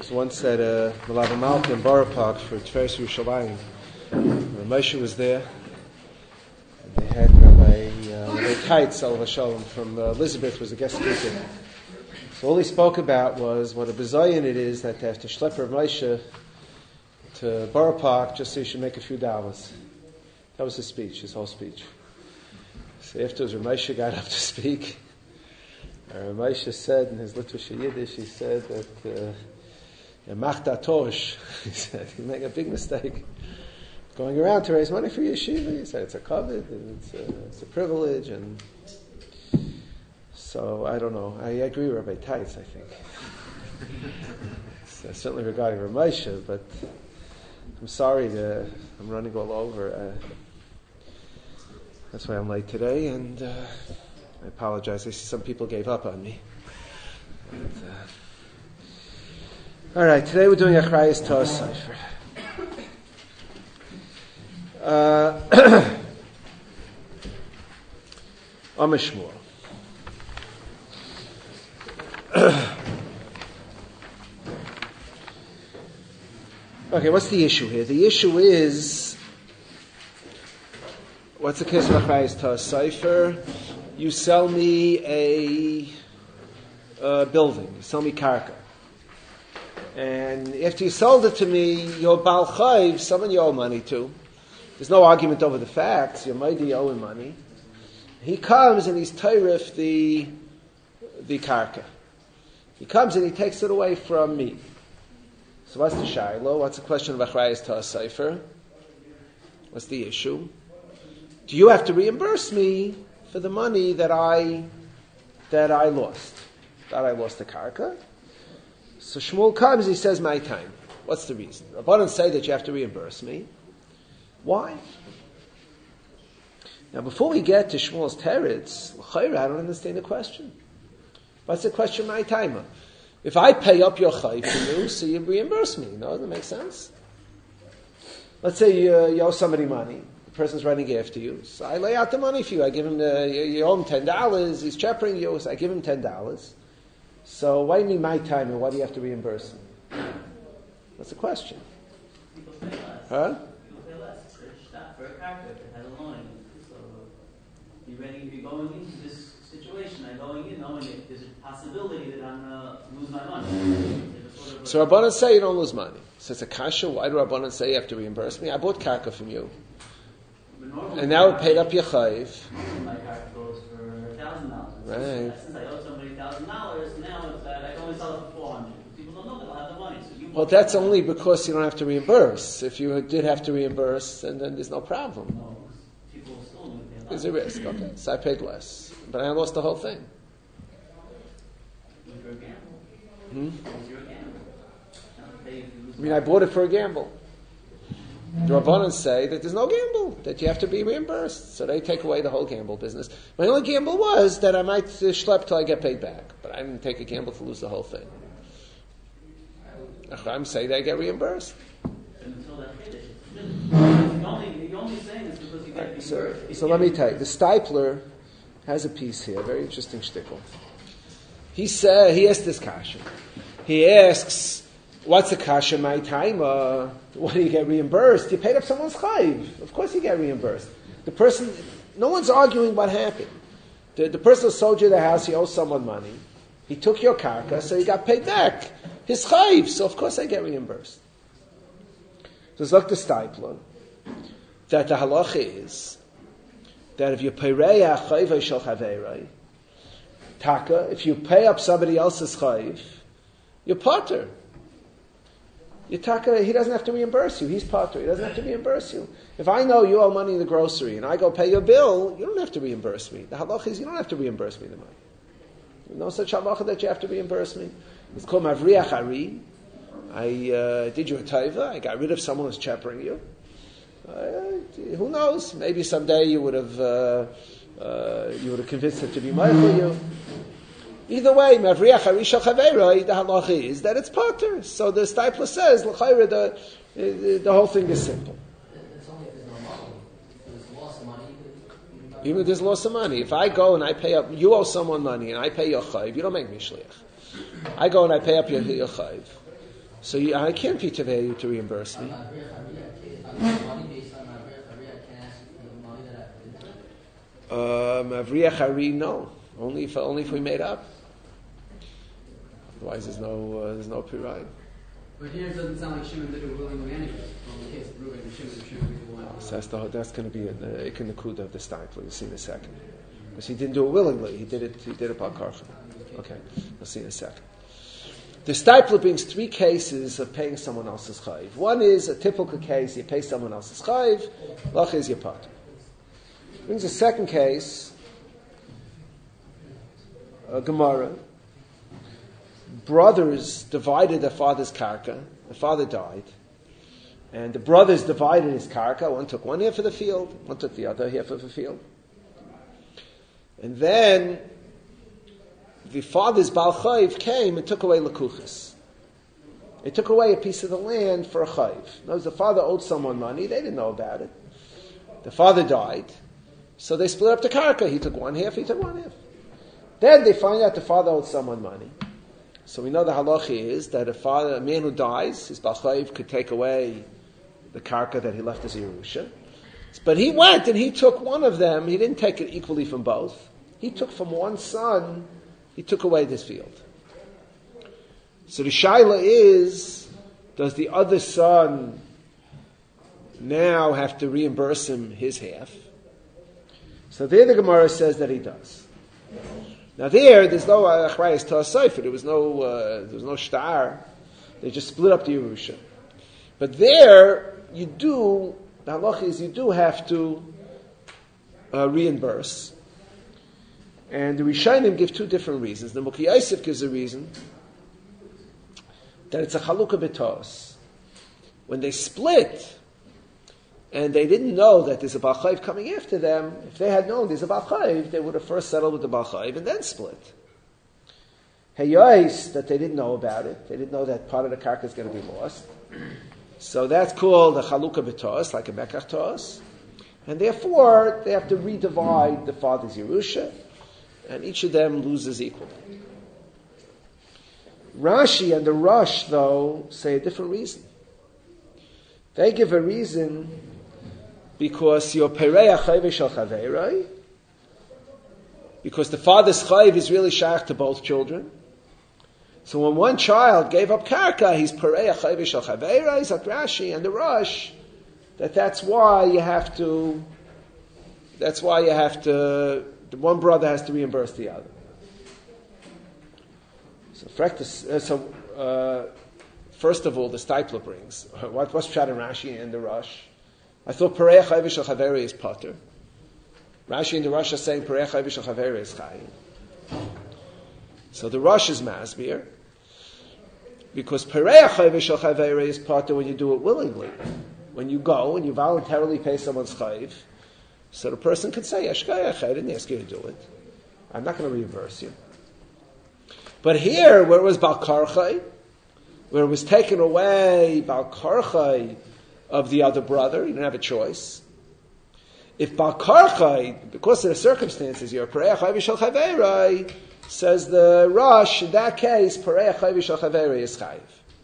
was once at Malava Malka in Borough Park for Tveres Yerushalayim. Moshe was there. And they had Rabbi Teitz, Alav Shalom, from Elizabeth, was a guest speaker. So all he spoke about was what a bizayon it is that they have to schlep Rav Moshe to Borough Park just so he should make a few dollars. That was his speech, his whole speech. So afterwards, Rav Moshe got up to speak. Rav Moshe said in his Litvish Yiddish, he said that Machta Tosh, he said, you make a big mistake going around to raise money for yeshiva. He said it's a covet, it's a privilege, and so I don't know. I agree with Rabbi Teitz, I think. Certainly regarding Rav Moshe, but I'm sorry I'm running all over. That's why I'm late today, and I apologize. I see some people gave up on me. And, all right, today we're doing Achrayas Torah Sefer. Amishmur. Okay, what's the issue here? The issue is, what's the case of Achrayas Torah Sefer? You sell me a building, you sell me karka. And after you sold it to me, you're Baal Chayv, someone you owe money to. There's no argument over the facts, you're mighty owing money. He comes and he's teirif the karka. He comes and he takes it away from me. So what's the shaila? What's the question of Achrayas Torah Sefer? What's the issue? Do you have to reimburse me for the money that I lost? That I lost the karka? So Shmuel comes, he says, my time. What's the reason? Rabbanan say that you have to reimburse me. Why? Now, before we get to Shmuel's teretz, l'chayra, I don't understand the question. What's the question, my time? If I pay up your chayv for you, so you reimburse me. No, doesn't that make sense? Let's say you owe somebody money. The person's running after you. So I lay out the money for you. I give him you owe him $10. He's cheppering you. So I give him $10. So why do you need my time and why do you have to reimburse me? That's the question. People pay less. Huh? People pay less. It's not for a character that has a loan. So you're going into this situation. I'm going in knowing that there's a possibility that I'm going to lose my money. So Rabbanan say you don't lose money. So it's a kasha. Why do Rabbanan say you have to reimburse me? I bought karka from you. And now I paid up your chayv. My karka goes for $1,000. Right. Since I owe somebody $1,000, now it's that I can only sell it for $400. People don't know that I'll have the money. So Well, that's only because you don't have to reimburse. If you did have to reimburse, then there's no problem. No, people still do pay less. There's a risk. Okay, so I paid less, but I lost the whole thing. It was your gamble. It was your gamble. I mean, I bought it for a gamble. The Rabbanan say that there's no gamble, that you have to be reimbursed. So they take away the whole gamble business. My only gamble was that I might schlep till I get paid back. But I didn't take a gamble to lose the whole thing. I'm saying they get reimbursed. Until that finish. The only thing is because you get reimbursed. So let me tell you, the Stipler has a piece here, very interesting shtickle. He asked this kasha. He asks, what's the kasha my time? What do you get reimbursed? You paid up someone's chayv. Of course you get reimbursed. The person, no one's arguing what happened. The person who sold you the house, he owes someone money. He took your karka, so he got paid back his chayv. So of course I get reimbursed. So it's like the Stipler, that the halacha is that if you pay chayv shel chaverei, taka, if you pay up somebody else's chayv, you're pater. He doesn't have to reimburse you. He's pater. He doesn't have to reimburse you. If I know you owe money in the grocery and I go pay your bill, you don't have to reimburse me. The halacha is you don't have to reimburse me the money. There's no such halacha that you have to reimburse me. It's called mavriach ari. I did you a taiva. I got rid of someone who's chappering you. Who knows? Maybe someday you would have convinced him to be meichel you. Either way, mavriach harisha chaveroi, the halacha is that it's pater. So the Stipler says, l'chayra, the whole thing is simple. It's only if there's no money. If there's loss of money. Even if there's loss of money. If I go and I pay up, you owe someone money and I pay your chayv, you don't make me shliach. I go and I pay up your chayv. So I can't be Tevei to reimburse me. Money based on Mavriyah Hariyah, can I ask for the money that I put into it? Mavriyah Hari, no. Only if we made up. Otherwise, there's no pirayim. But here it doesn't sound like Shimon did it willingly anyway. Well, in the case of Reuben and Shimon did it So that's going to be in the Ikon Nakuda of the Steipler. You'll see in a second. Because he didn't do it willingly. He did it by karcha. Okay, we'll see in a second. The Steipler brings three cases of paying someone else's chayiv. One is a typical case, you pay someone else's chayiv, lach is your part. Brings a second case, a Gemara. Brothers divided their father's karka. The father died. And the brothers divided his karka. One took one half of the field, one took the other half of the field. And then the father's Baal Chayiv came and took away Lekuchas. They took away a piece of the land for a Chayiv. Notice the father owed someone money. They didn't know about it. The father died. So they split up the karka. He took one half, he took one half. Then they find out the father owed someone money. So we know the halacha is that a man who dies, his Baal Chayiv could take away the karka that he left as a Yerusha. But he went and he took one of them. He didn't take it equally from both. He took from one son, he took away this field. So the shaila is, does the other son now have to reimburse him his half? So there the Gemara says that he does. Now there's no achrayas ta'asayfer. There was no shtar. They just split up the Yerusha. But there, the halacha is you do have to reimburse. And the Rishonim give two different reasons. The Mukhi Yosef gives a reason that it's a chalukah b'tos. When they split, and they didn't know that there's a Baal Chayiv coming after them, if they had known there's a Baal Chayiv, they would have first settled with the Baal Chayiv and then split. Heyos, that they didn't know about it. They didn't know that part of the karka is going to be lost. So that's called a chalukah b'tos, like a mekach tos. And therefore, they have to redivide the father's Yerusha, and each of them loses equally. Rashi and the Rosh, though, say a different reason. They give a reason because your pereya chayve shel chaverai, because the father's chayv is really shaykh to both children. So when one child gave up karka, he's pereya chayve shel chaverai, is at Rashi and the Rosh, that's why you have to, the one brother has to reimburse the other. First of all, the Steipler brings. What's Pshat and Rashi and the Rosh? I thought Perei Chayv Shel Chaveri is Potter. Rashi and the Rosh are saying Perei Chayv Shel Chaveri is Chayim. So the Rosh is Masbir. Because Perei Chayv Shel Chaveri is Potter when you do it willingly. When you go and you voluntarily pay someone's Chayv, so the person could say, Yashkayach, I didn't ask you to do it. I'm not going to reimburse you. But here, where it was Baal Karchai, where it was taken away Baal Karchai of the other brother, you didn't have a choice. If Baal Karchai, because of the circumstances, you're Perei Chayv Shel Chaveri, says the Rosh, in that case, Perei Chayv Shel Chaveri is Chayv.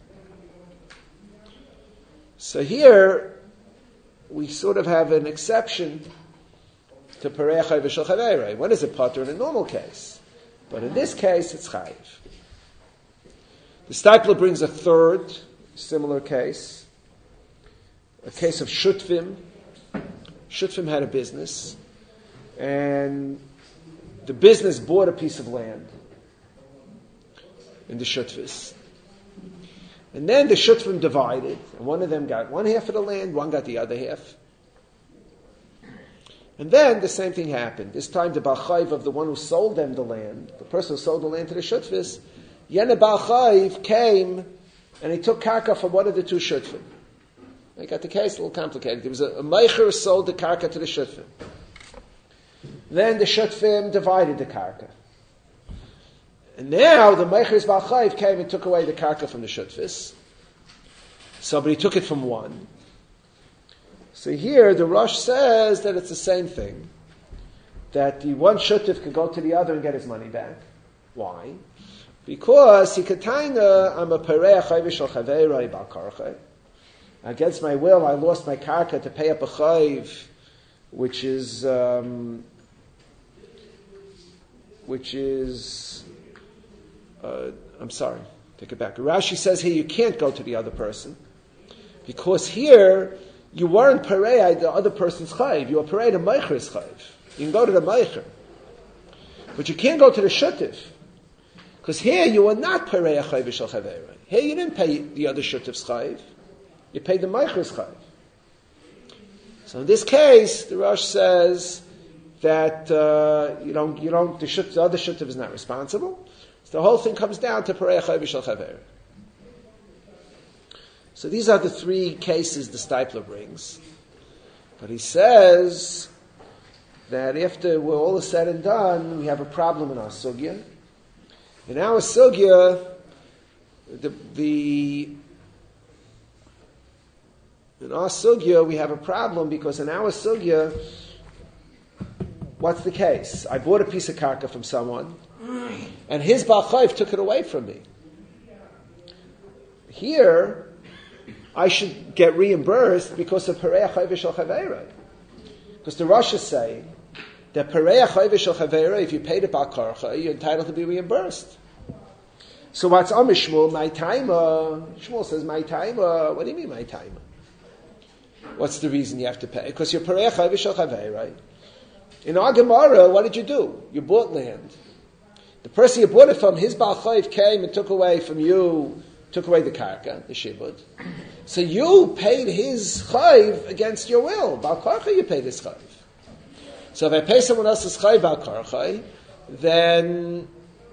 So here, we sort of have an exception to Perei Chayv Shel Chaveri. When is it Potter in a normal case? But in this case, it's Chayiv. The Steipler brings a third similar case, a case of Shutvim. Shutvim had a business, and the business bought a piece of land in the Shutvis. And then the Shutvim divided, and one of them got one half of the land, one got the other half. And then the same thing happened. This time the Baal Chayiv of the one who sold them the land, the person who sold the land to the Shutvis, Yena Baal Chayiv came and he took karka from one of the two Shutvim. I got the case a little complicated. There was a Meicher who sold the karka to the Shutvim. Then the Shutvim divided the karka. And now the Meicher's Baal Chayiv came and took away the karka from the Shutvis. So, but he took it from one. So here, the Rosh says that it's the same thing. That the one Shutif could go to the other and get his money back. Why? Because hikataina, I'm a pereach chayv shel chaveiroi bal karcha. Against my will, I lost my karka to pay up a chayv, which is I'm sorry, take it back. Rashi says here you can't go to the other person, because here you weren't parei the other person's chayv, you were parei the meicher's chayv. You can go to the meicher, but you can't go to the shutif, because here you were not parei chayv shel chaveiroi. Here you didn't pay the other shutif's chayv, you paid the meicher's chayv. So in this case, the Rosh says that the other shutif is not responsible. So the whole thing comes down to Parei Chayv Shel Chaver. So these are the three cases the Steipler brings. But he says that after we're all is said and done, we have a problem in our sugya. In our sugya, we have a problem because in our sugya, what's the case? I bought a piece of karka from someone, and his Baal Chayv took it away from me. Here, I should get reimbursed because of Perei Chayv Shel Chaveiroi. Because the Rosh is saying that Perei Chayv Shel Chaveiroi, if you paid it Baal Karcha, you're entitled to be reimbursed. So what's Shmuel? My timer. Shmuel says, my timer. What do you mean, my timer? What's the reason you have to pay? Because you're Perei Chayv Shel Chaveiroi. In our Gemara, what did you do? You bought land. The person you bought it from, his Baal Chayv came and took away from you, took away the karka, the shibud. So you paid his chayv against your will. Baal karcha, you paid his chayv. So if I pay someone else's chayv Baal karcha, then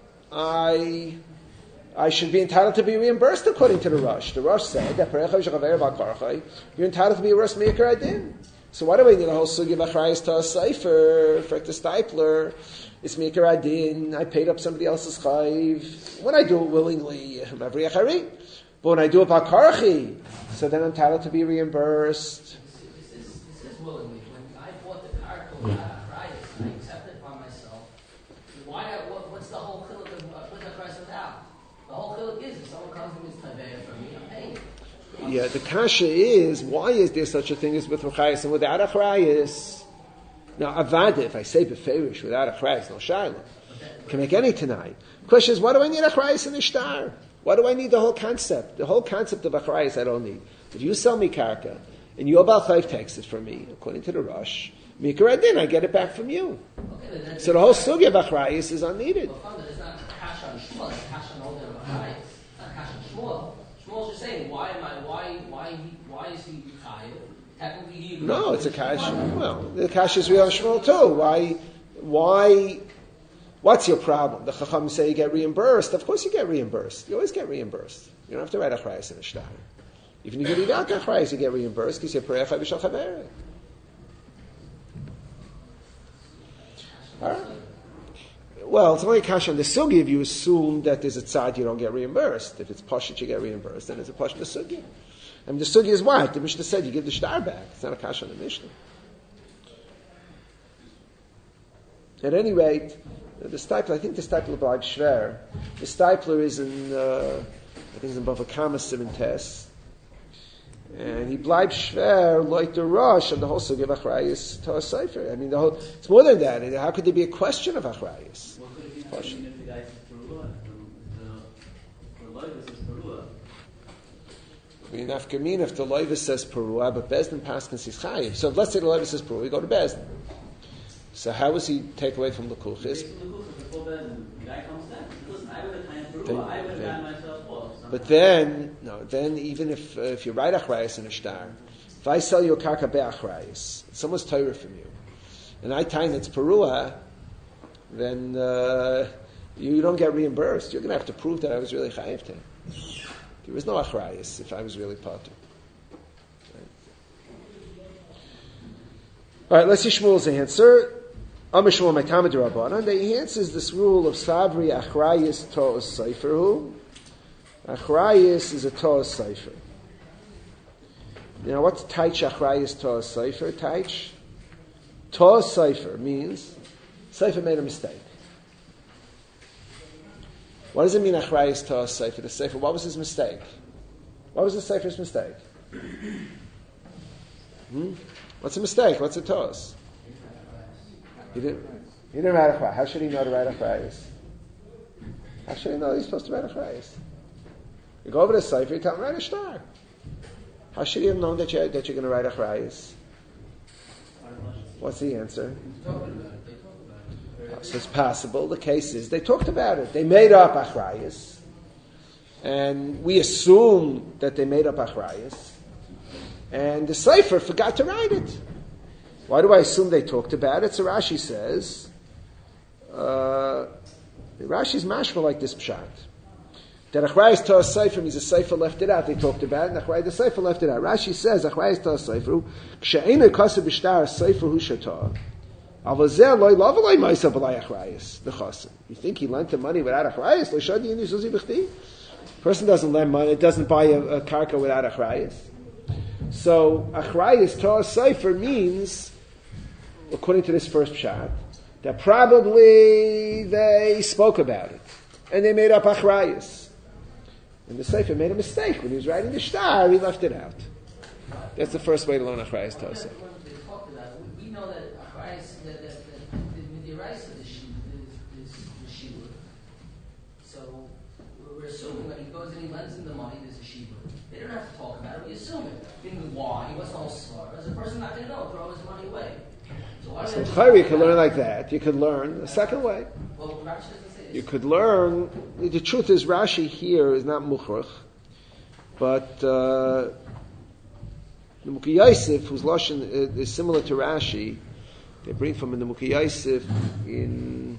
I should be entitled to be reimbursed according to the Rosh. The Rosh said that you're entitled to be reimbursed me'ikar adin. So why do we need a whole sugi of achrayis to a sefer for the Steipler? It's me'ikar adin. I paid up somebody else's chayv. When I do it willingly, but when I do it b'karchi, so then I'm entitled to be reimbursed. This is willingly. When I bought the car from achrayis, I accepted it by myself. What's the whole chiluk of putting the price without? The whole chiluk is if someone comes and is taveya for me, I'm paying it. Yeah, the kasha is, why is there such a thing as with achrayis and without achrayis? Now, avada, if I say beferish without achrayis, no shayla, can make any tonight. The question is, why do I need achrayis in ishtar? Why do I need the whole concept? The whole concept of achrayis I don't need. If you sell me karka, and your Baal Chayv takes it from me, according to the Rosh, mikar adin, I get it back from you. Okay, so the whole sugi of achrayis is unneeded. It's not kasha on Shmuel, it's kasha on all the achrayis. It's not kasha on Shmuel. Shmuel's just saying, why is he chayiv? Technically, he no, it's a kasha. Well, the kasha is real on Shmuel too. Why? What's your problem? The Chacham say you get reimbursed. Of course you get reimbursed. You always get reimbursed. You don't have to write achrayis in a shtar. Even if you do not achrayis, you get reimbursed because you're Perei Chayv Shel Chaveiroi. All right. Well, it's only a kasha on the sugi if you assume that there's a tzad you don't get reimbursed. If it's pashut you get reimbursed, then it's a pashut the sugi. I mean, the sugi is what? The Mishnah said you give the shtar back. It's not a kasha on the Mishnah. At any rate, the Steipler, I think the Steipler bleibt schwer. The Steipler is in, I think it's in Bava Kama Siman Tes. And he bleibt schwer, like the Rosh, and the whole sugi of achrayis to a sefer. I mean, it's more than that. How could there be a question of achrayis? What could it be if the guy says perua, the loiva says perua? If the loiva says perua, but Bezdin paskins is chayiv. So let's say the loiva says perua, we go to Bezdin. So how does he take away from the kuchis? Before the guy comes back, listen, I would have time perua, I would have gotten myself off. But then even if you write achrayis in a shtar, if I sell you a karka be'achrayis, someone's Torah from you, and I time it's perua, then you don't get reimbursed. You're going to have to prove that I was really chayiv to. There was no achrayis if I was really patur. All right, let's see Shmuel's answer. Amishmuel Maitamid Rabbanan. He answers this rule of Sabri Achrayis To'os Seiferhu. Achrayis is a To'os Seifer. Now, what's Taich Achrayis To'os Seifer? Taich? To'os Seifer means Seifer made a mistake. What does it mean, Achrayis Ta'as Sefer? The Sefer, what was his mistake? What was the Sefer's mistake? What's a mistake? What's a Ta'as? He didn't write Achrayis. How should he know to write Achrayis? How should he know he's supposed to write Achrayis? You go over to the Sefer, you tell him, write a star. How should he have known that you're going to write Achrayis? What's the answer? So it's possible. The case is they talked about it. They made up Achrayis. And we assume that they made up Achrayis. And the Sefer forgot to write it. Why do I assume they talked about it? So Rashi says, Rashi's mashma like this pshat. That Achrayis Ta'as Sefer means the Sefer left it out. They talked about it, and Achrayis the Sefer left it out. Rashi says, Achrayis Ta'as Sefer, K'she'ena kasev b'shtar Sefer hu shatah. Avazeh loy lava loy ma'isa b'lay Achrayis, the chassid. You think he lent the money without Achrayis? Lo shadi inu zuzi b'chti? Person doesn't lend money, it doesn't buy a karka without Achrayis. So, Achrayis Ta'as Sefer means, according to this first pshat, that probably they spoke about it. And they made up Achrayis. And the Sefer made a mistake. When he was writing the shtar, he left it out. That's the first way to learn Achrayis Ta'as Sefer. We know that Achrayis, that the rice of the shibur. So we're assuming when he goes and he lends him the money, there's a shibur. They don't have to talk about it. We assume it. Why? He wasn't all smart. As a person not going to know, throw his money away. So you could learn like that. You could learn the second way. Well, Rashi doesn't say this. You could learn. The truth is, Rashi here is not mukhrach, but the Mukhi Yosef, whose lashon is similar to Rashi, they bring from in the Mukhi Yosef in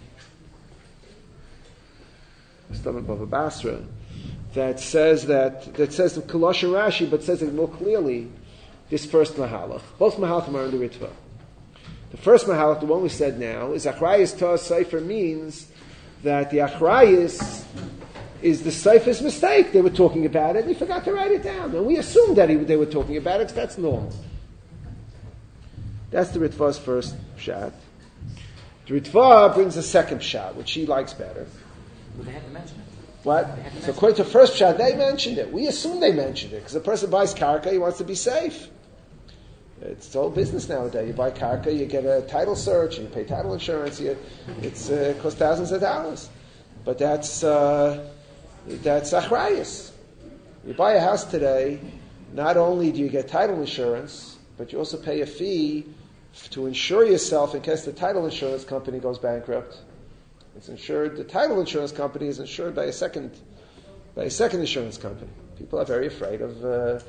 Stomach Bava Basra that says the Kalash Rashi, but says it more clearly. This first mahalach, both mahalachim are in the Ritva. The first mahalach, the one we said now, is Achrayis Ta'as Sefer means that the Achrayis is the Sefer's mistake. They were talking about it, and he forgot to write it down. And we assumed that they were talking about it, because that's normal. That's the Ritva's first pshat. The Ritva brings a second pshat, which he likes better. Well, they had to mention it. What? So according to the first pshat, they mentioned it. We assume they mentioned it, because the person buys karka, he wants to be safe. It's the whole business nowadays. You buy karka, you get a title search, you pay title insurance. It costs thousands of dollars, but that's achrayus. You buy a house today. Not only do you get title insurance, but you also pay a fee to insure yourself in case the title insurance company goes bankrupt. It's insured. The title insurance company is insured by a second insurance company. People are very afraid of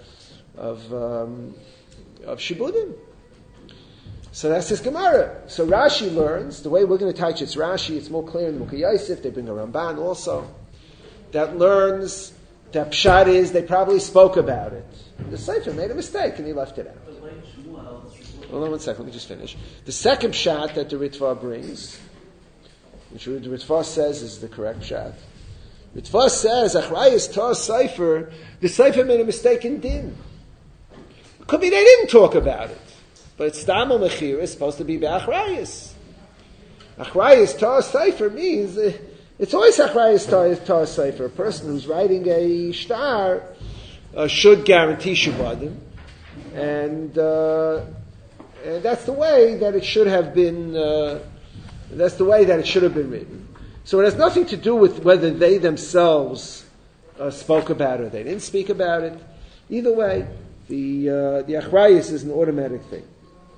shibudim. So that's this Gemara. So Rashi learns, the way we're going to teach it's Rashi, it's more clear in Mukhi Yosef, they bring a Ramban also, that learns that Pshat is, they probably spoke about it. The Sefer made a mistake and he left it out. Hold on one second, let me just finish. The second Pshat that the Ritva brings, which the Ritva says is the correct Pshat. Ritva says, Achrayis Ta'as Sefer, the Sefer made a mistake in Din. Could be they didn't talk about it. But Stamel Mechir is supposed to be Be'achrayis. Achrayis Ta'as Sefer means, it's always Achrayis Ta'as Sefer. A person who's writing a shtar should guarantee Shubadim. And that's the way that it should have been, that's the way that it should have been written. So it has nothing to do with whether they themselves spoke about it or they didn't speak about it. Either way, the achrayus is an automatic thing.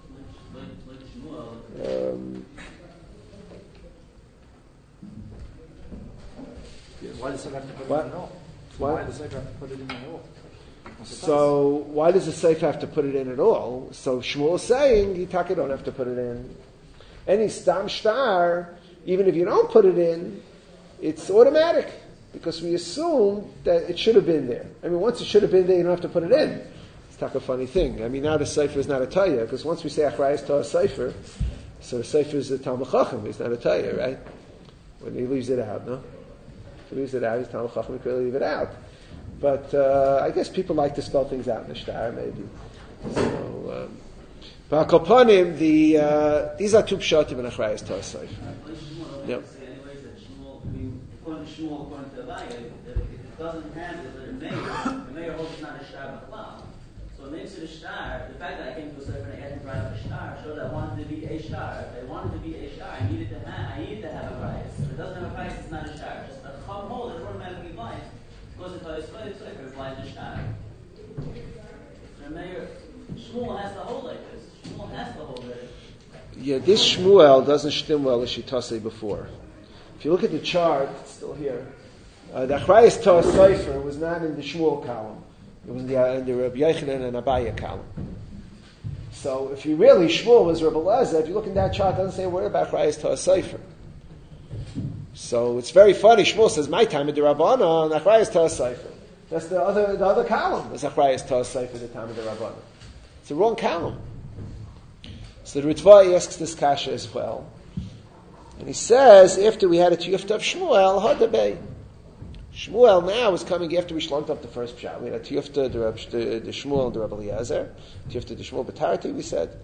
Why does it have to put What? it in at all? What? Why does it have to put it in at all? So why does the Seif have to put it in at all? So Shmuel is saying, Yitaka don't have to put it in. Any stam shtar, even if you don't put it in, it's automatic. Because we assume that it should have been there. I mean, once it should have been there, you don't have to put it in. It's not a funny thing. I mean, now the Sefer is not a Taya, because once we say Achrayis Ta'as Sefer, so the Sefer is a Talmud Chacham, it's not a Taya, right? When he leaves it out, no? If he leaves it out, he's Talmud Chacham, he could leave it out. But I guess people like to spell things out in the shtar, maybe. So, but Akoponim, these are two pshatim in Achrayis Ta'as Sefer. Yep. Say anyways that Shmuel, according to Shmuel according to Abaye, if it doesn't have the mayor holds it's not a shtar b'chlal. So it makes it a shtar. The fact that I came to a sefer and I had to write up a shtar showed that I wanted to be a shtar. If I wanted to be a shtar, I needed to have a price. If it doesn't have a price, it's not a shtar. Just a chum hold is automatically blind. Because if I explain it, it's blind to shtar. The mayor Shmuel has to hold like this. Shmuel has to hold it. Yeah, this Shmuel doesn't stem well as Shitase before. If you look at the chart, it's still here. The Achrayas Torah Sefer was not in the Shmuel column. It was in the Rabbi Yochanan and Abaye column. So if you really, Shmuel was Rabbi Elazar, if you look in that chart, it doesn't say a word about Achrayas Torah Sefer. So it's very funny. Shmuel says, my time at the Rabbanah and Achrayas Torah Sefer. That's the other column. Is Achrayas Torah Sefer, the time of the Rabbanah. It's the wrong column. So the Ritva asks this kasha as well. And he says, after we had a tiyufta of Shmuel, Hadabay. Shmuel now is coming after we shlunked up the first pshat. We had a tiyufta, the Shmuel and the Rabbi Eliezer. Tiyufta, the Shmuel B'tarati, we said.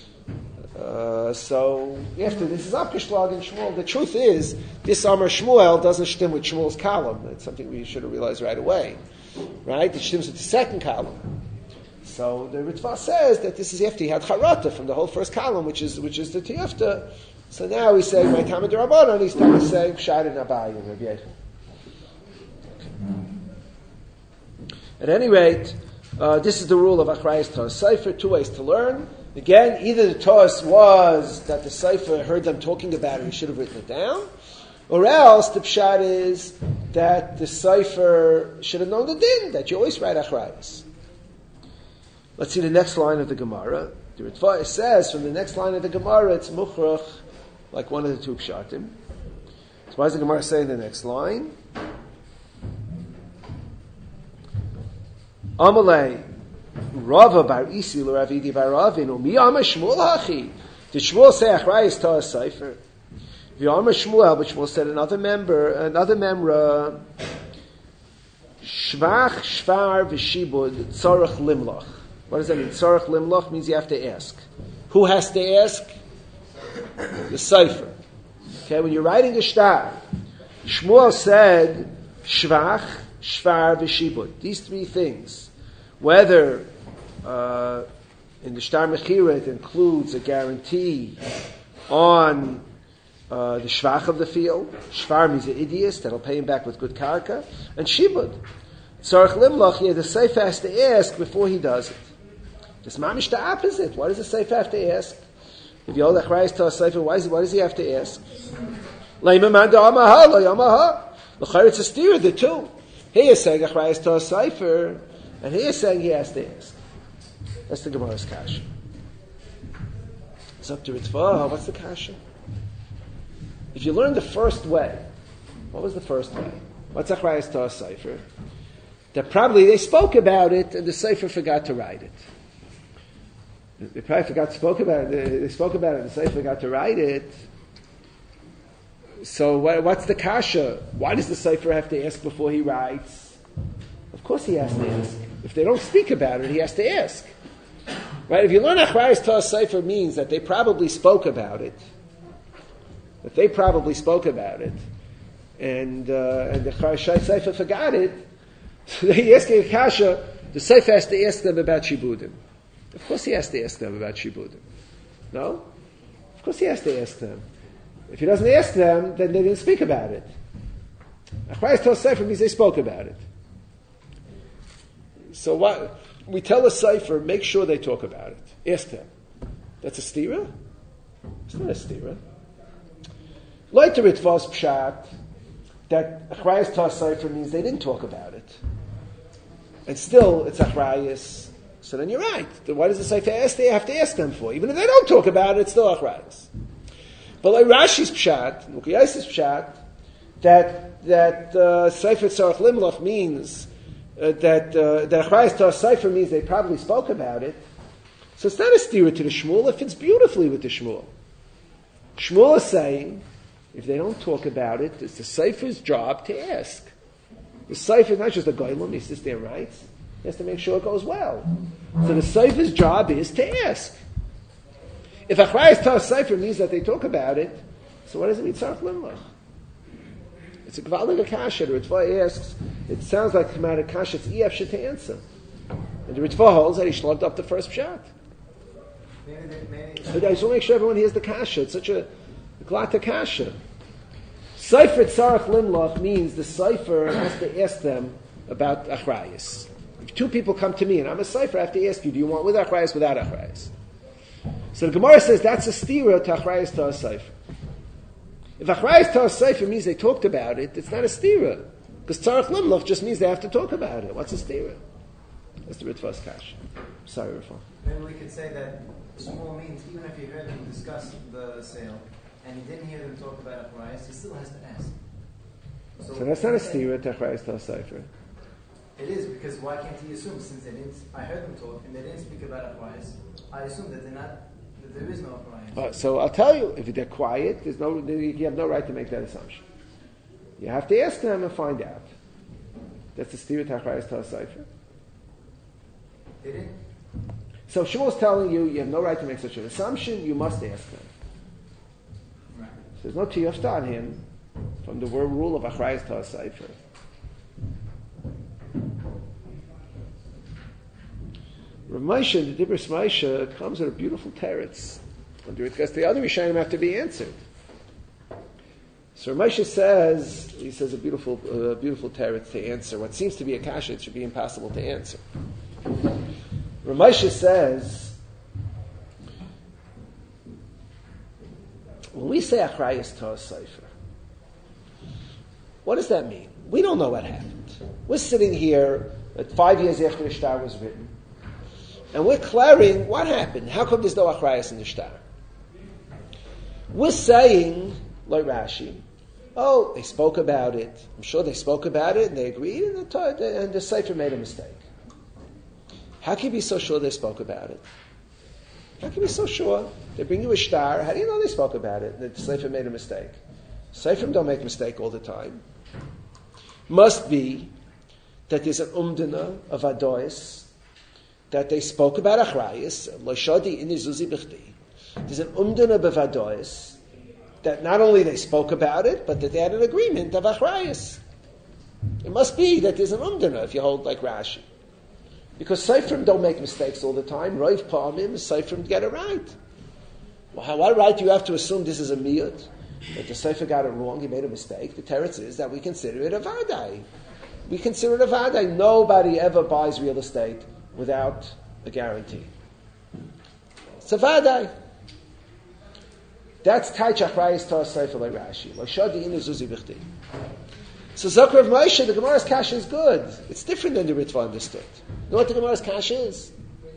So after this is Apkishlag and Shmuel. The truth is, this Amar Shmuel doesn't stem with Shmuel's column. It's something we should have realized right away. Right? It stems with the second column. So the Ritva says that this is after he had Charata from the whole first column, which is the Tiyufta. So now he's saying, my Talmud Rabbanan, he's starting to say, Pshat and Abaye and Rabbi Yochanan. At any rate, this is the rule of Achrayas Torah Sefer, two ways to learn. Again, either the Torah was that the Sefer heard them talking about it, he should have written it down, or else the Pshat is that the Sefer should have known the din, that you always write Achrayas. Let's see the next line of the Gemara. The Ritva says from the next line of the Gemara, it's Mukhrach, like one of the two Pshatim. So why does the Gemara say in the next line? Amalei Rava bar Isi l'Ravidi bar Ravinu mi Amar Shmuel hachi. Did Shmuel say Achrayas Torah Sefer? V'Amar Shmuel, but Shmuel said another memra Shvach Shvar v'Shibud Tzarech Limlach. What does that mean? Tzarech Limlach means you have to ask. Who has to ask? The Sefer. Okay, when you're writing a shtar, Shmuel said Shvach, Shvar, v'Shibud. These three things. Whether in the shtar mechira it includes a guarantee on the shvach of the field. Shvar means an idiot that'll pay him back with good karka. And Shibud. Tzarech Limlach, the Sefer has to ask before he does it. This mamish the opposite. Why does the Sefer have to ask? If you hold Achrayas Torah Sefer, why does he have to ask? It's a steer, the two. He is saying Achrayas Torah Sefer, and he is saying he has to ask. That's the Gemara's kasha. It's up to Ritva. What's the kasha? If you learn the first way, what was the first way? What's Achrayas Torah Sefer? That probably they spoke about it, and the Sefer forgot to write it. They probably forgot to spoke about it. They spoke about it, and the Sefer forgot to write it. So what's the kasha? Why does the Sefer have to ask before he writes? Of course he has to ask. If they don't speak about it, he has to ask. Right? If you learn Achrayas Torah Sefer means that they probably spoke about it. That they probably spoke about it. And the Achrayas Sefer forgot it. So they ask a kasha, the Sefer has to ask them about Shibudim. Of course he has to ask them about Shibudim. No? Of course he has to ask them. If he doesn't ask them, then they didn't speak about it. Achrayas Torah Sefer means they spoke about it. So what we tell a Sefer, make sure they talk about it. Ask them. That's a stira? It's not a stira. Like the Ritva's pshat, that Achrayas Torah Sefer means they didn't talk about it. And still, it's Achrayas. So then you're right. Then why does the Sefer ask? They have to ask them for. Even if they don't talk about it, it's still Achrayas. But like Rashi's pshat, Ukiyas's pshat, that Sefer Tzarech Limlach means that Achrayas Torah Sefer means they probably spoke about it. So it's not a stira to the Shmuel. It fits beautifully with the Shmuel. Shmuel is saying, if they don't talk about it, it's the Sefer's job to ask. The Sefer is not just a goylem, he sits there and writes. He has to make sure it goes well. So the Sefer's job is to ask. If Achrayas Torah Sefer means that they talk about it, so what does it mean, Tzarech Limlach? It's a Gvaldig Kasha. The Ritva asks, it sounds like come out of Kasha, it's Ef to answer. And the Ritva holds that he shlugged up the first Pshat. But I just want to make sure everyone hears the Kasha. It's such a Glata Kasha. Sefer Tzarech Limlach means the Sefer has to ask them about Achrayas. If two people come to me and I'm a Sefer, I have to ask you, do you want with Achrayas, without Achrayas? So the Gemara says that's a stira to Achrayas to a Sefer. If Achrayas to a Sefer means they talked about it, it's not a stira. Because Tzarech Limlach just means they have to talk about it. What's a stira? That's the Ritva's Kasha. Sorry, Rafal. Maybe we could say that small means even if you heard them discuss the sale and you didn't hear them talk about a price, he still has to ask. So that's not a stira to Achrayas to a Sefer. It is, because why can't he assume, since they didn't, I heard them talk and they didn't speak about a price, I assume that there is no price. So I'll tell you, if they're quiet, you have no right to make that assumption. You have to ask them and find out. That's the stira to Achrayas to a Sefer. They didn't. So Shmuel's telling you, you have no right to make such an assumption, you must ask them. Right. So there's no tiyufta on him from the word rule of Achrayas to a Sefer. Rav Moshe, the Dibros Moshe, comes with a beautiful teretz because the other Rishonim have to be answered. So Rav Moshe says, he says a beautiful teretz to answer. What seems to be a kasha, it should be impossible to answer. Rav Moshe says, when we say Achrayas to a Sefer, what does that mean? We don't know what happened. We're sitting here at 5 years after the shtar was written, and we're clearing what happened. How come there's no Achrayas in the shtar? We're saying, like Rashi, they spoke about it. I'm sure they spoke about it and they agreed, and the Sefer made a mistake. How can you be so sure they spoke about it? How can you be so sure? They bring you a shtar. How do you know they spoke about it? That the Sefer made a mistake. Sefer don't make a mistake all the time. Must be that there's an umdana of Adois, that they spoke about Achrayas, Loshadi in Zuzi Bichdi. There's an umdana of Adois, that not only they spoke about it, but that they had an agreement of Achrayas. It must be that there's an umdana if you hold like Rashi. Because Seifrim don't make mistakes all the time. Rav Pa'amim, Seifrim get it right. Well, what right do you have to assume this is a miyut? That the Sefer got it wrong, he made a mistake. The teretz is that we consider it a vadai. We consider it a vadai. Nobody ever buys real estate without a guarantee. It's a vadai. That's Taich Achrayas to a Sefer like Rashi. Like Shadi Inu Zuzi Bichdi. So Zakar of Moshe, the Gemara's kasha is good. It's different than the Ritva understood. You know what the Gemara's kasha is?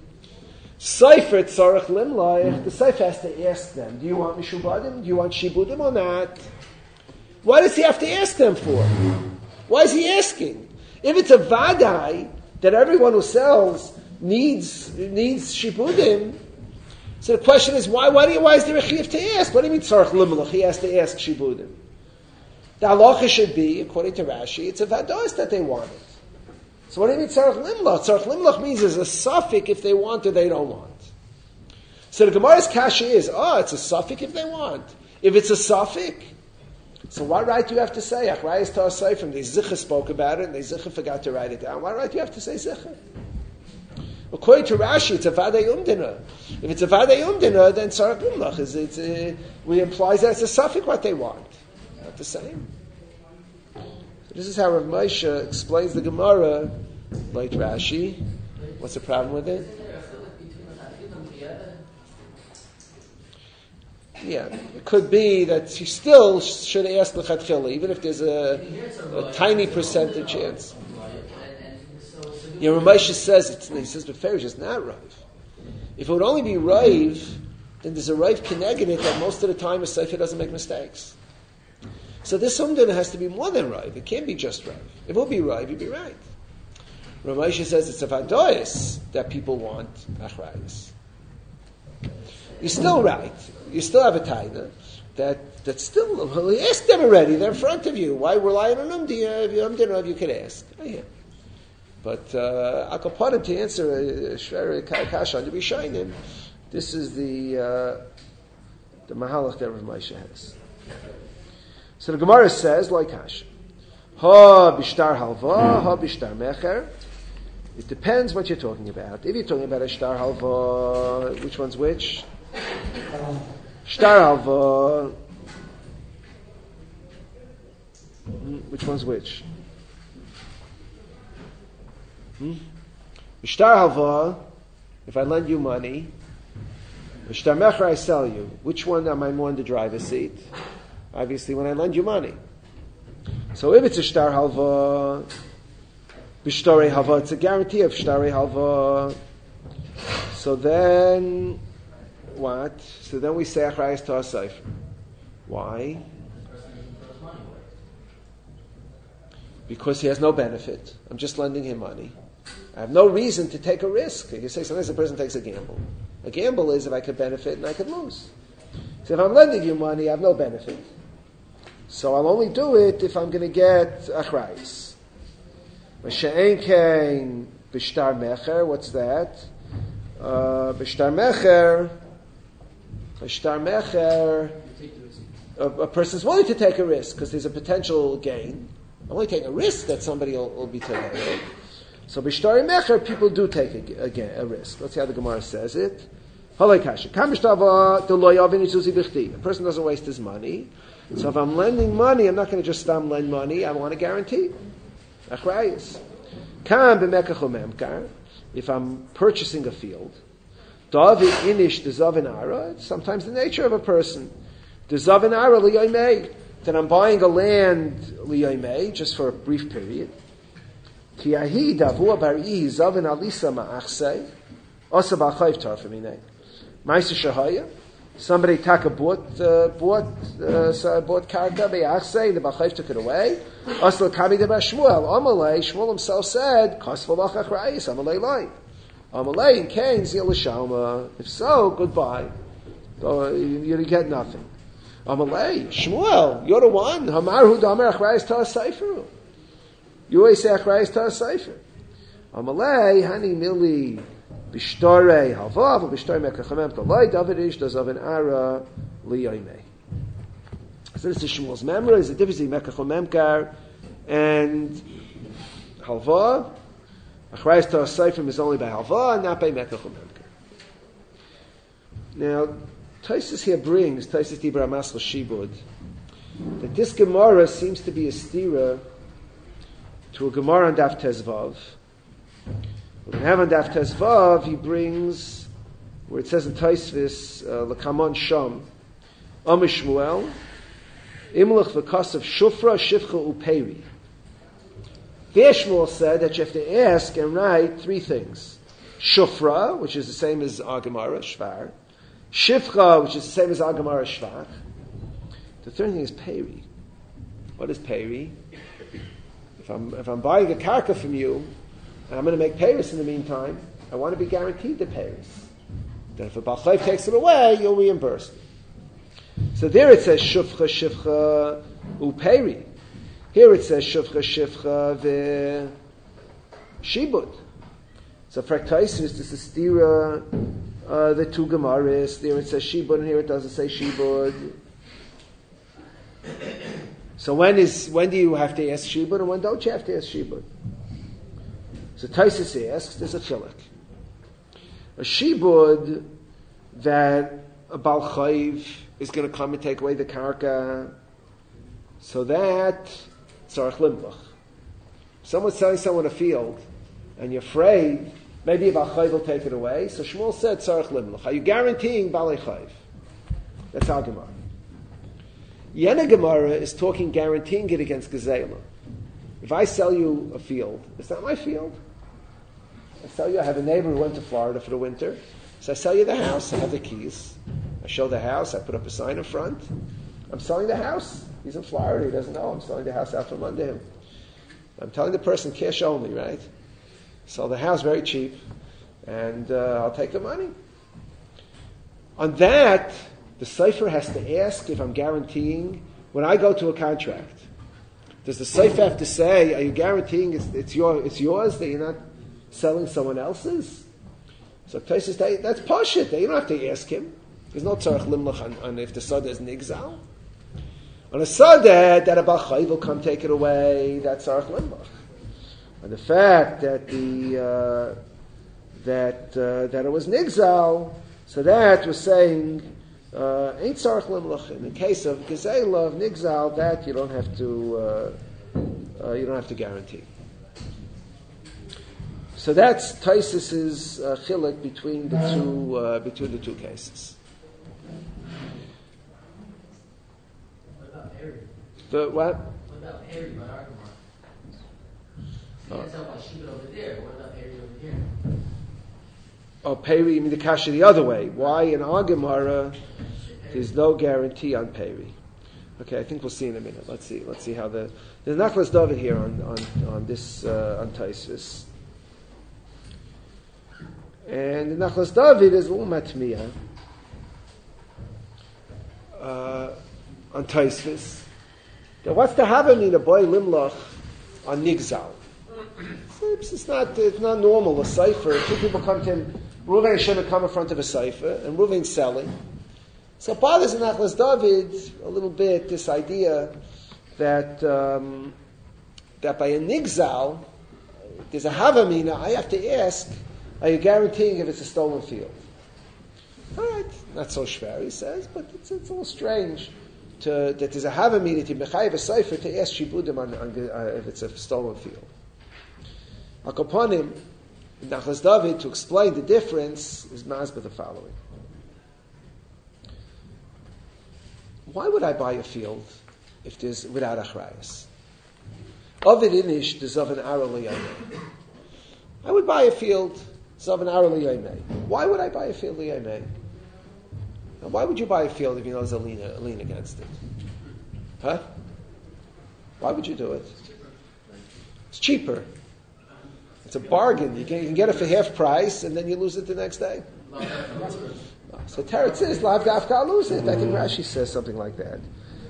Sefer Tzarech Limlach, the Sefer has to ask them, do you want Mishubadim? Do you want Shibudim or not? Why does he have to ask them for? Why is he asking? If it's a Vadai, that everyone who sells needs Shibudim, so the question is, why is there a Chiyuv to ask? What do you mean Tzarech Limlach? He has to ask Shibudim. The halacha should be, according to Rashi, it's a vados that they want it. So what do you mean tzarech limlach? Tzarech limlach means there's a suffix if they want or they don't want. So the Gemara's kasha is, it's a suffix if they want. If it's a suffix, so what right do you have to say? Achrayas to a seifrim. They zicha spoke about it and they zicha forgot to write it down. What right do you have to say zicha? According to Rashi, it's a vadei umdina. If it's a vadei umdina, then tzarech limlach we implies that it's a suffix what they want. The same. So this is how Rav Moshe explains the Gemara, like Rashi. What's the problem with it? Yeah, it could be that you still should ask l'chatchila, even if there's a tiny percentage chance. Yeah, Rav Moshe says he says Beferish is not Rav. If it would only be Rav, then there's a Rav connected it that most of the time a sefer doesn't make mistakes. So this umdana has to be more than Rav. It can't be just Rav. If it will be Rav, you'd be right. Rav Moshe says it's a vadois that people want achrayas. You're still right. You still have a taina that still, ask them already. They're in front of you. Why rely on an umdana? If you're umdana, you could ask. But akapanim to answer a shver kasha on the Rishonim, this is the mahalach that Rav Moshe has. So the Gemara says, like Kasha, Ha bishtar halva, ha bishtar mecher. It depends what you're talking about. If you're talking about a shtar halva, which one's which? Shtar halva. Which one's which? Shtar halva, if I lend you money, shtar mecher I sell you. Which one am I more in the driver's seat? Obviously, when I lend you money. So if it's a shtar halva, b'shtarei halva, it's a guarantee of shtarei halva. So then, what? So then we say achrayus to ha'sefer. Why? Because he has no benefit. I'm just lending him money. I have no reason to take a risk. You say sometimes a person takes a gamble. A gamble is if I could benefit and I could lose. So if I'm lending you money, I have no benefit. So I'll only do it if I'm going to get achrayus. She'ein kein b'shtar mecher. What's that? B'shtar mecher. A person's willing to take a risk because there's a potential gain. I'm only taking a risk that somebody will be taking it. So b'shtar mecher, people do take a risk. Let's see how the Gemara says it. A person doesn't waste his money. So if I'm lending money, I'm not going to just lend money. I want a guarantee. Achrayus. If I'm purchasing a field, it's sometimes the nature of a person. That I'm buying a land liyomei just for a brief period. Somebody bought karka be'achsei, the bachayv took it away. Asla kami de Shmuel. Amalei, Shmuel himself said, Kasvalach achrayis, Amalei lai. Amalei in Cain, zil l'shalma. If so, goodbye. You get nothing. Amalei, Shmuel, you're the one. Hamarhu damer achrayis ta sefer. You always say achrayis ta sefer. Amalei, hani mili. B'shtarei halva, b'shtarei mekachamem talai, David ish does of an ara liyoimei. So this is Shmuel's memory. There's a difference between mekachamemkar and halva. Achrayus to seifim is only by halva and not by mekachamemkar. Now, Tosfos here brings, Tosfos Dibra Masl Shibud, that this Gemara seems to be a stira to a Gemara on Daf Tezvav. We have on Daf Tezvav, he brings, where it says in Tosfos, L'kamon Sham, Shmuel, Imlach v'kasav Shufra, Shifcha Uperi. There Shmuel said that you have to ask and write three things. Shufra, which is the same as our Gemara, Shvar. Shifcha, which is the same as our Gemara, Shvach. The third thing is Peri. What is Peri? If I'm buying a karka from you, and I'm going to make payers in the meantime, I want to be guaranteed the payers. That if a Baal Chayv takes it away, you'll reimburse me. So there it says Shufcha, Shifcha, Uperi. Here it says Shufcha, Shifcha, Shibud. So Fraktaisis, this is stira, the two Gemaras. There it says Shibud, and here it doesn't say Shibud. So when do you have to ask Shibud, and when don't you have to ask Shibud? So Tosfos asks, there's a chilek. A shibud that a Baal Chayv is going to come and take away the karka, so that tzarech limlach. Someone's selling someone a field, and you're afraid maybe a Baal Chayv will take it away, so Shmuel said tzarech limlach. Are you guaranteeing Baal Chayv? That's our Gemara. Yena Gemara is talking guaranteeing it against Gezeilah. If I sell you a field, it's not my field. I sell you, I have a neighbor who went to Florida for the winter. So I sell you the house, I have the keys. I show the house, I put up a sign in front. I'm selling the house. He's in Florida, he doesn't know I'm selling the house out from under him. I'm telling the person cash only, right? Sell the house very cheap, and I'll take the money. On that, the Sefer has to ask if I'm guaranteeing, when I go to a contract, does the Sefer have to say, are you guaranteeing it's yours, that you're not selling someone else's? So Tosfos say, that's pashut. You don't have to ask him. There's no tzarech limlach on if the sada is nigzal. On a Sadeh, that a Baal Chayv will come take it away, that's Tzarech Limlach. And the fact that that it was Nigzal, so that was saying ain't Tzarech Limlach. In the case of Gezeilah, of Nigzal, that you don't have to guarantee. So that's Taisis's chilek between the two cases. What about Perry? The what? What about Perry by Argamar? That's how I shoot over there. What about Perry over here? Oh, Peri, you mean the kasha the other way. Why in our Gemara there's no guarantee on Peri? Okay, I think we'll see in a minute. Let's see how there's Nachlas David here on this on Taisus. And the Nachlas David is Matmiya on Taisus. Now what's the Havamina boy Limlach on Nigzal? It's not normal, a cipher. Two people come to him, Reuven and Shimon come in front of a cipher, and Reuven's selling. So it bothers in Nachlas David a little bit, this idea that that by a Nigzal, there's a Havamina, I have to ask, are you guaranteeing if it's a stolen field? All right, not so schwer, he says, but it's a little strange that there's a Havamina to Mechayev a cipher to ask Shibudim on if it's a stolen field. Upon him, Nachlas David, to explain the difference, is masbeh the following. Why would I buy a field if there's without achrayas? Ovid inish the zavan arali yaimei. I would buy a field zavan arali yaimei. Why would I buy a field yaimei? Now, why would you buy a field if you know there's a lien against it? Huh? Why would you do it? It's cheaper. It's a bargain. You can get it for half price, and then you lose it the next day. So Teretz says, "Lav dafka I'll lose it." I think Rashi says something like that.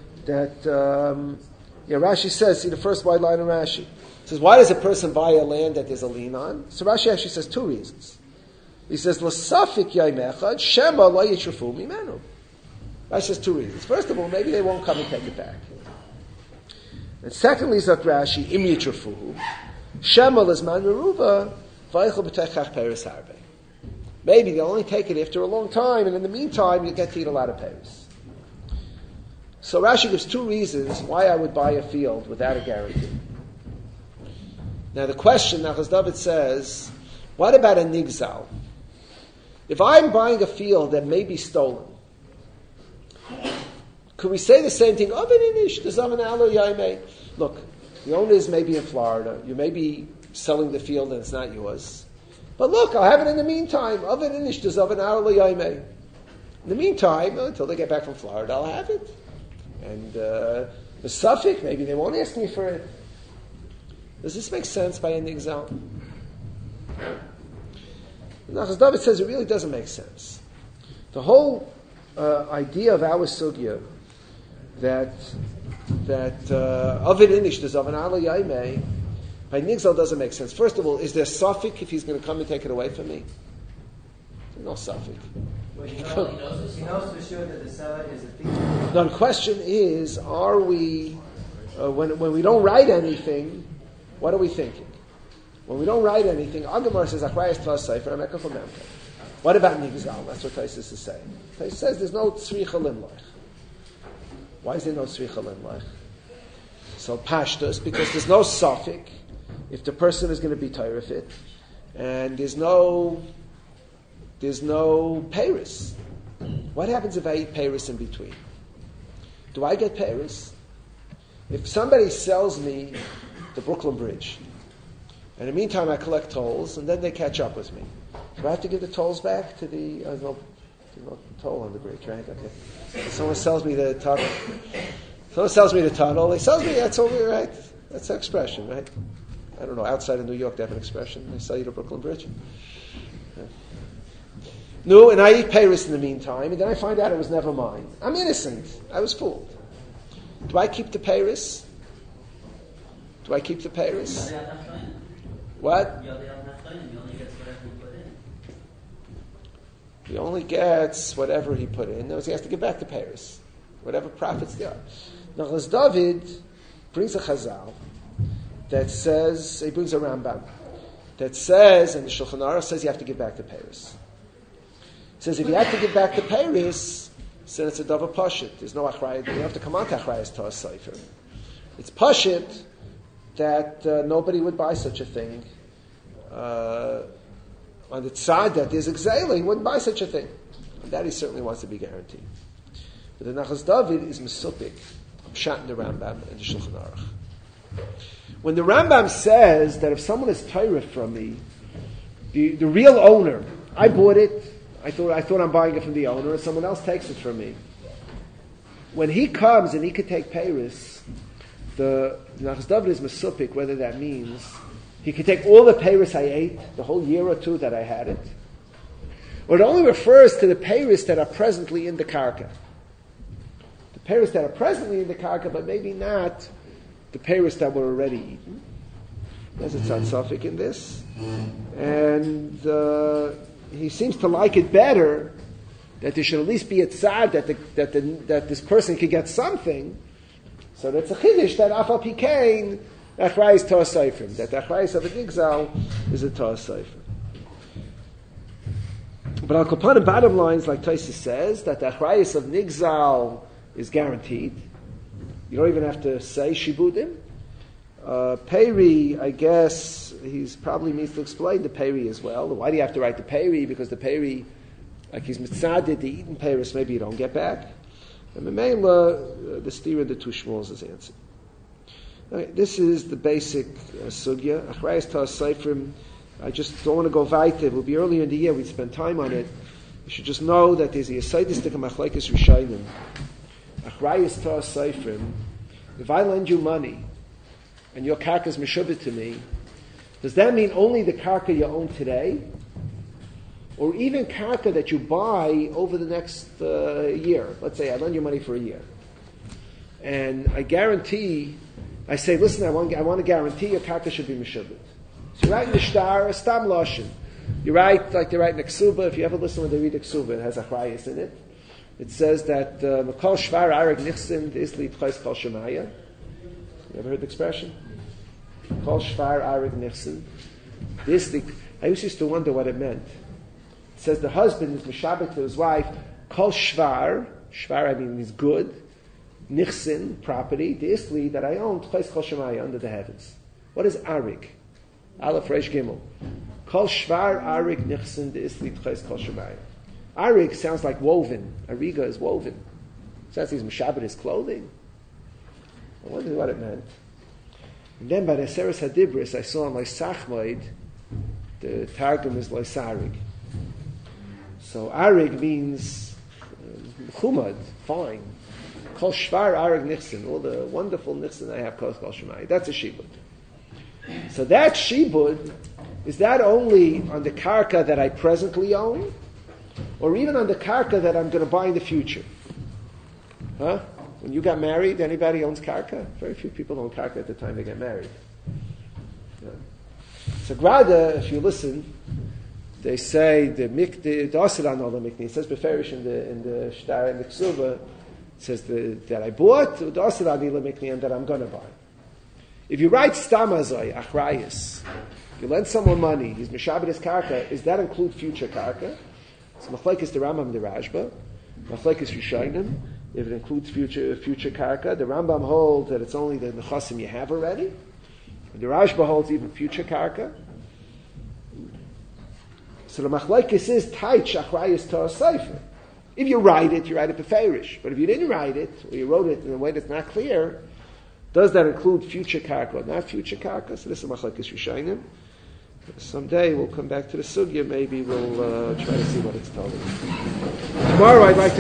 Rashi says, see the first wide line of Rashi. It says, why does a person buy a land that there's a lien on? So Rashi actually says two reasons. He says, "L'safik yaimechad shema lo yitrafu mimenu." Rashi says two reasons. First of all, maybe they won't come and take it back. And secondly, Zot Rashi, im yitrafu. Shema lizman meruva vaychol b'teichach peres harbe. Maybe they'll only take it after a long time, and in the meantime, you get to eat a lot of peres. So Rashi gives two reasons why I would buy a field without a guarantee. Now the question, Nachlas David says, what about a nigzal? If I'm buying a field that may be stolen, could we say the same thing? Look, the owners may be in Florida. You may be selling the field and it's not yours. But look, I'll have it in the meantime. In the meantime, until they get back from Florida, I'll have it. And the suffix, maybe they won't ask me for it. Does this make sense by an example? Nachlas David says it really doesn't make sense. The whole idea of our sugya that Ovid inish does of an ala yaimei by nigzal doesn't make sense. First of all, is there suffix if he's going to come and take it away from me? There's no suffix. Well, he knows for sure that the seller is a thief. Now the question is, are we when we don't write anything, what are we thinking? When we don't write anything, Agamar says Achrayas Tlas Sefer Amekach Memke. What about nigzal? That's what Taisus is saying. Taisus says there's no tzricha limlach. Why is there no tzricha limlach? So pashtus, because there's no suffix if the person is going to be tayrifit, and there's no peiris. What happens if I eat peiris in between? Do I get peiris? If somebody sells me the Brooklyn Bridge, and in the meantime I collect tolls, and then they catch up with me, do I have to give the tolls back to the no toll on the bridge, right? Okay. So someone sells me the tunnel. They sells me, that's only right. That's an expression, right? I don't know, outside of New York they have an expression. They sell you the Brooklyn Bridge. Yeah. No, and I eat peiris in the meantime, and then I find out it was never mine. I'm innocent. I was fooled. Do I keep the peiris? What? He only gets whatever he put in. No, he has to give back the peiris, whatever profits there are. Nachlas David brings a Chazal that says, he brings a Rambam, that says, and the Shulchan Aruch says you have to give back the Paris. It says if you have to give back the Paris, then it's a Dava Pashit. There's no Achrayah. You don't have to come on to Achrayas Torah Sefer. It's Pashit that nobody would buy such a thing. On the side that there's exile, he wouldn't buy such a thing. And that he certainly wants to be guaranteed. But the Nachlas David is Mesupik, Pshat in the Rambam and the Shulchan Aruch. When the Rambam says that if someone is Torah from me, the real owner, I bought it, I thought I'm buying it from the owner, and someone else takes it from me. When he comes and he could take Paris, the Nachlas David is Mesupik, whether that means he could take all the Paris I ate, the whole year or two that I had it, or it only refers to the Paris that are presently in the Karka. The Paris that are presently in the Karka, but maybe not the Paris that were already eaten. There's a tzad in this. And he seems to like it better that there should at least be a tzad that this person could get something. So that's a chiddush that Afal Pikein Achrayas Torah Sefer. That the Achrayas of a Nigzal is a Torah Sefer. But Al Kopanim, bottom lines, like Tosfos says, that the Achrayas of Nigzal is guaranteed. You don't even have to say Shibudim. Peri, I guess, he's probably needs to explain the Peri as well. Why do you have to write the Peri? Because the Peri, like he's mitzadid, the eaten Paris, maybe you don't get back. And Memela, the steer of the two Shmuels is answered. Okay, this is the basic sugya. Achrayas Torah Seifrim. I just don't want to go weiter. It will be earlier in the year. We'd spend time on it. You should just know that there's a Yesodistik of Machlekes Rishayim. Achrayas Torah Seifrim. If I lend you money and your karka is meshubit to me, does that mean only the karka you own today? Or even karka that you buy over the next year? Let's say I lend you money for a year. And I guarantee, I say, listen, I want to guarantee your karka should be meshubit. So you write in the shtar, stam loshin. You write like they write in the ksuba. If you ever listen when they read the ksuba, it has achrayas in it. It says that Makol Shvar Areg Nichsin Isli Tchais Kol Shemaya. You ever heard the expression? Makol Shvar Areg Nichsin. I used to wonder what it meant. It says the husband is Meshabek to his wife. Kol Shvar, Shvar I mean is good. Nichsin, property. The Isli that I own Tchais Kol Shemaya, under the heavens. What is Arig? Aleph Reish Gimel. Kol Shvar Arig Nichsin Isli Tchais Kol Shemaya. Arig sounds like woven. Ariga is woven. It says he's Meshabet his clothing. I wondered what it meant. And then by the Seres Hadibris, I saw on Loisachmoid, the Targum is Loisarig. So Arig means chumad, fine. Kol Shvar Arig Nichsin, all the wonderful Nichsin I have, Kol Shemai. That's a shibud. So that shibud, is that only on the karka that I presently own? Or even on the karka that I'm going to buy in the future? Huh? When you got married, anybody owns karka? Very few people own karka at the time they get married. Yeah. So Grada, if you listen, they say the Asilan all the mikni. It says beferish in the shtar in the ksuba. It says that I bought the Asilan ila mikni and that I'm going to buy. If you write stamazoi achrayis, you lend someone money, he's meshabed his karka. Does that include future karka? So Machlekes the Rambam the Rashba, Machlekes Rishayim. If it includes future karka, the Rambam holds that it's only the nechasim you have already. And the Rashba holds even future karka. So the Machlekes is taich achrayis Torah Sefer. If you write it beferish. But if you didn't write it, or you wrote it in a way that's not clear, does that include future karka or not future karka? So this is Machlekes Rishayim. Someday we'll come back to the sugya. Maybe we'll try to see what it's telling. Tomorrow I'd like to